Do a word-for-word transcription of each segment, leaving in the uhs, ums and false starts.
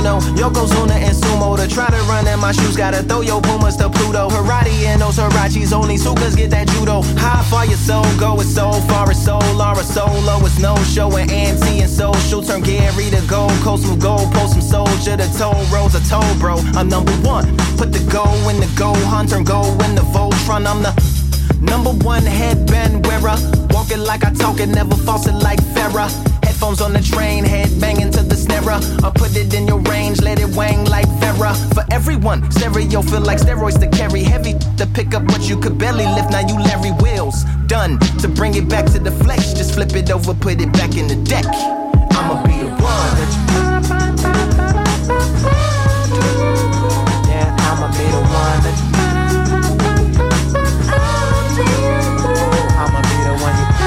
Uno, Yokozuna and Sumo. To try to run in my shoes, gotta throw your Pumas to Pluto. Karate and those Hirachis, only Sukas get that judo. How far your soul go, it's so far, it's so Laura Solo, it's no show. And anti and social, turn Gary to Gold Coast, from Gold Post, some soldier to toll roads, a toll bro. I'm number one, put the go in the go hunter, go in the Voltron. I'm the number one headband wearer, walking like I talk it, never false it like Farrah. Headphones on the train, head banging to the snare. I put it in your range, let it wang like Farrah. For everyone, stereo feel like steroids to carry heavy to pick up what you could barely lift. Now you Larry Wheels, done to bring it back to the flesh. Just flip it over, put it back in the deck. I'ma be the one that you. Yeah, I'ma be the one that you. I'ma be the one you.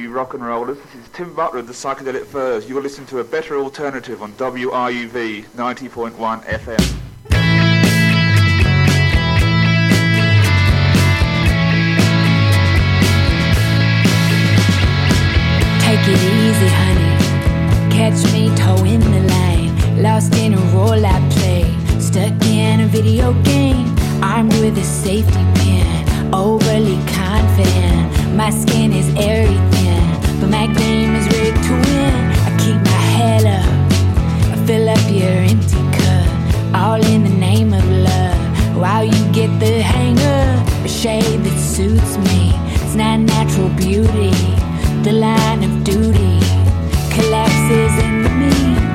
you rock and rollers. This is Tim Butler of the Psychedelic Furs. You're listening to a better alternative on W R U V ninety point one F M. Take it easy, honey. Catch me toeing the line. Lost in a role I play. Stuck in a video game. Armed with a safety pin. Overly confident. My skin is airy thin. But my game is rigged to win. I keep my head up. I fill up your empty cup. All in the name of love. While you get the hang of a shade that suits me. It's not natural beauty. The line of duty collapses into me.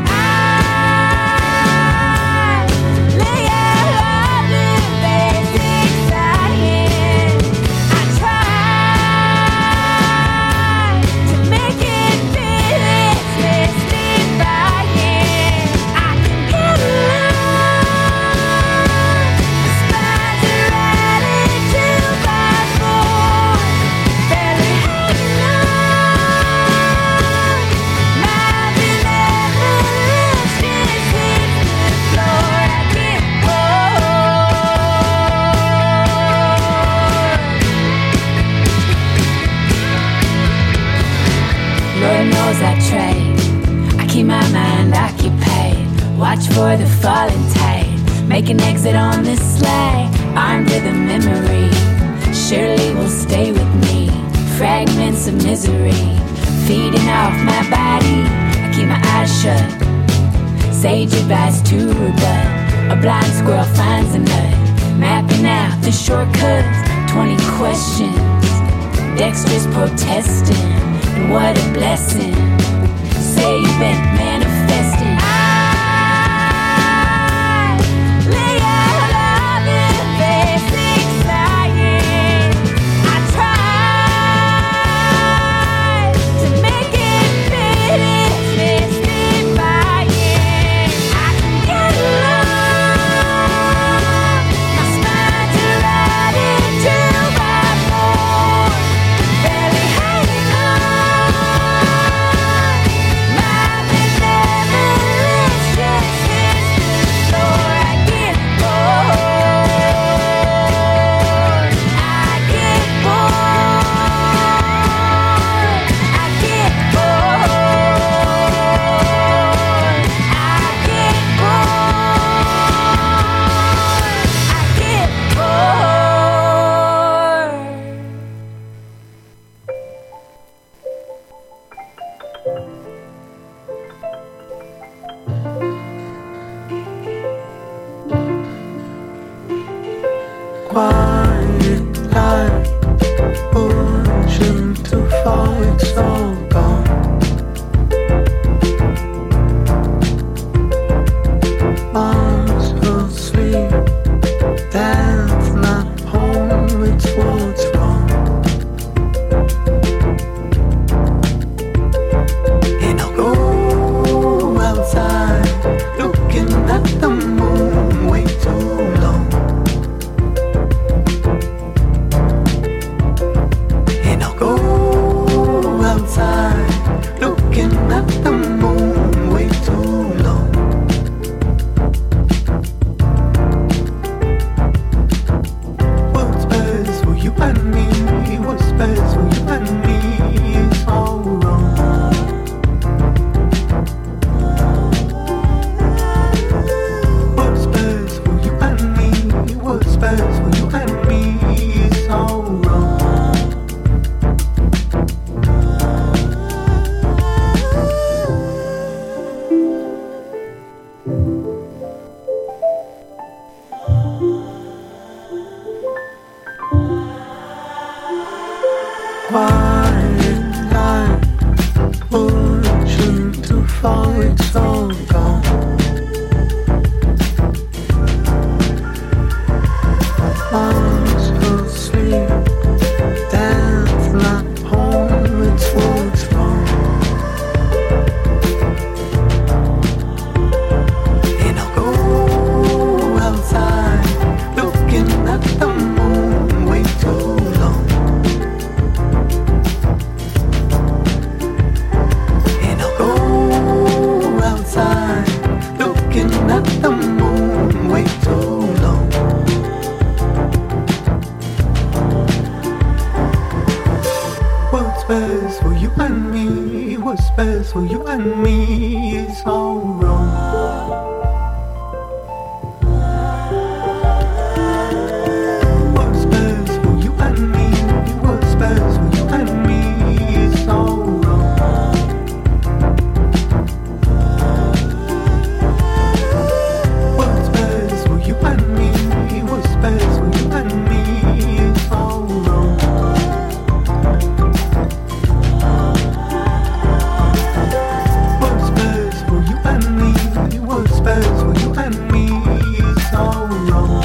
I lay out the basic science. I try to make it fit, twisted by it. I can get along. The spines are added two by four. Barely hanging on. Lord knows I trade. I keep my mind occupied. Watch for the falling tide. Make an exit on this slide. Armed with a memory. Surely will stay with me. Fragments of misery feeding off my body. I keep my eyes shut. Sage advice to rebut. A blind squirrel finds a nut. Mapping out the shortcuts. Twenty questions. Dexter's protesting. And what a blessing. Say you've been manifesting. I lay out all the basic science. I try to make it fit, twisted by it. I can get along. My spines are added two by four. Barely hanging on. Quiet life, ocean to fall, it's all gone. Arms asleep, that's not home, it's what's wrong. And I'll go outside, looking at the moon way too long. Go outside, best for you and me, what's best for you and me is all wrong. What's best for you and me, what's best for you and me is all wrong. What's best for you and me, what's best for you and me is all wrong. What's best for you and me, what's best for you and me is all wrong.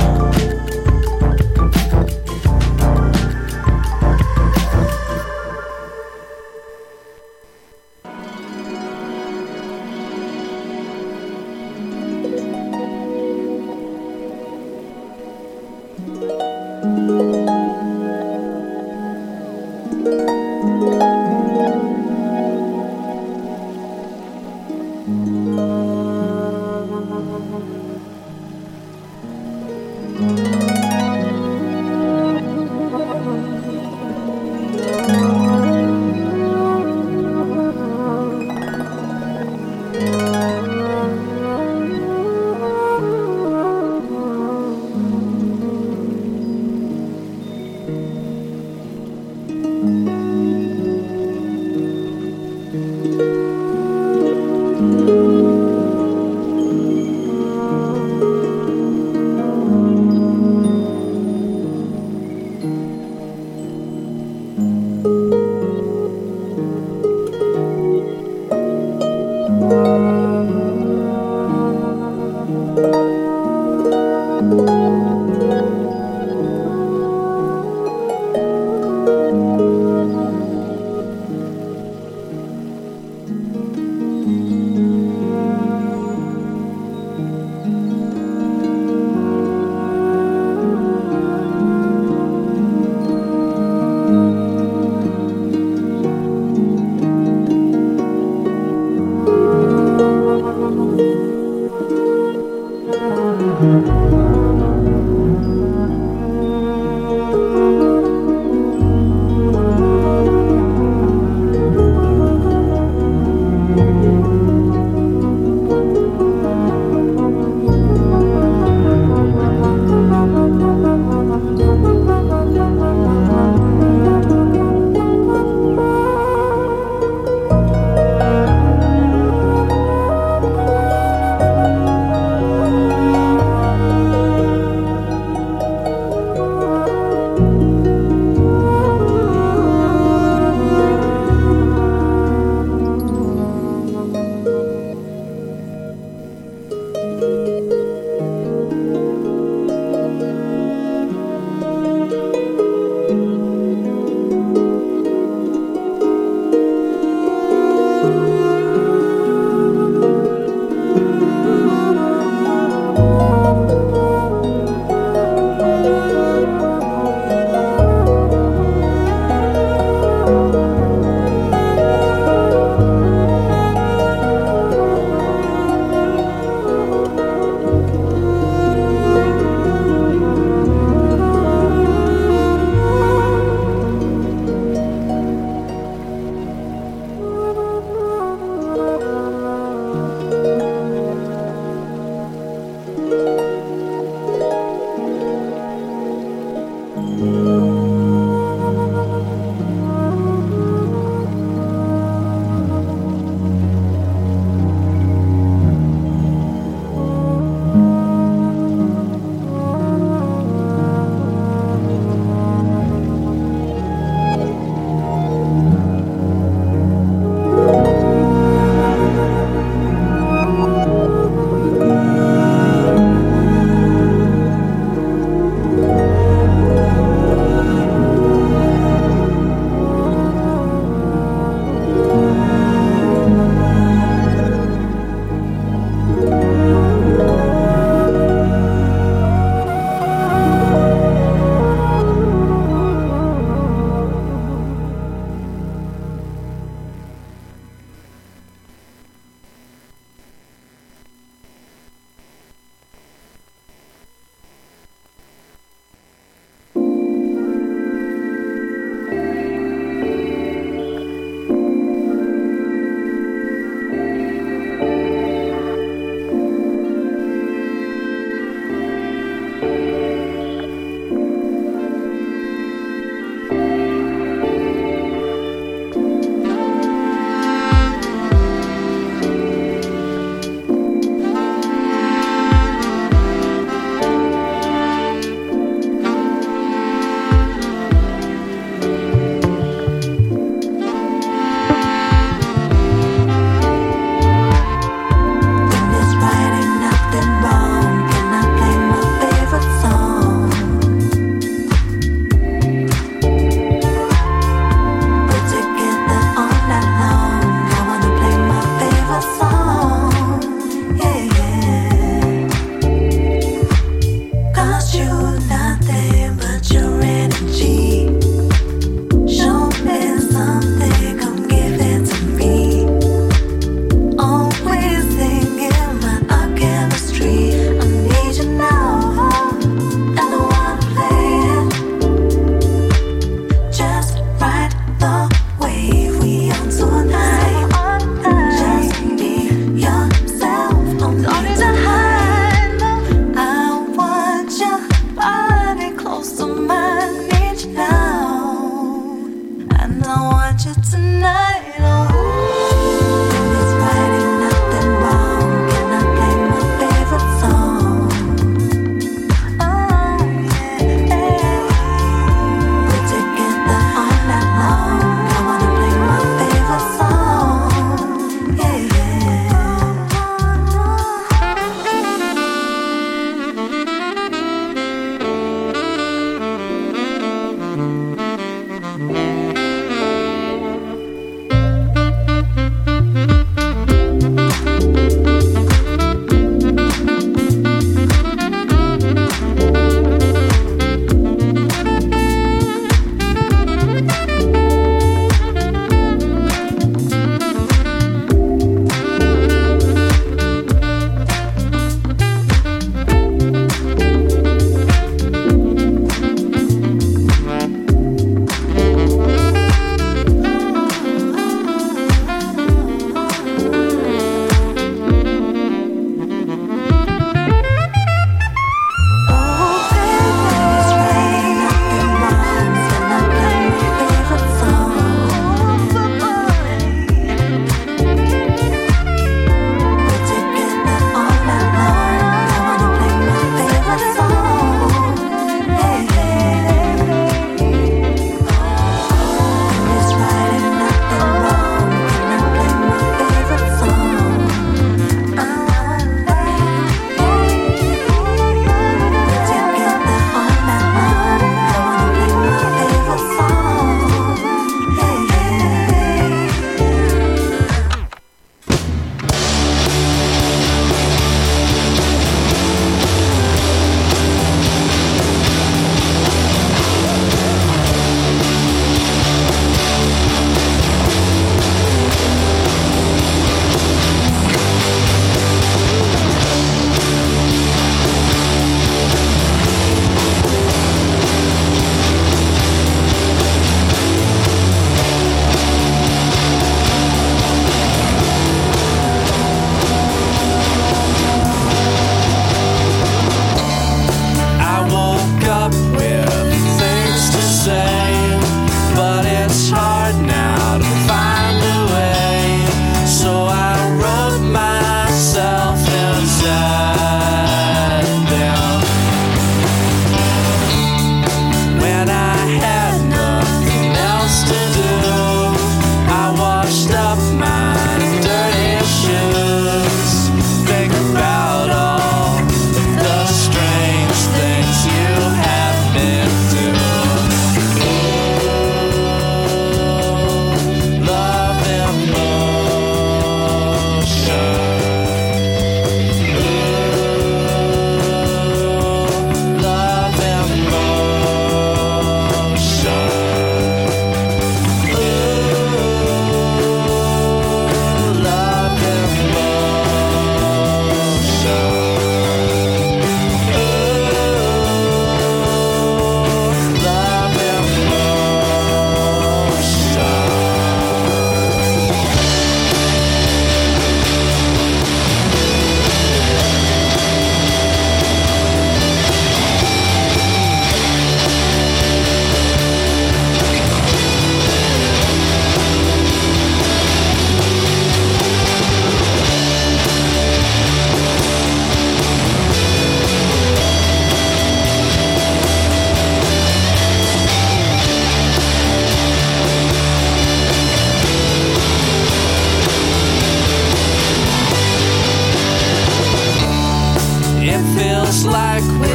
quit.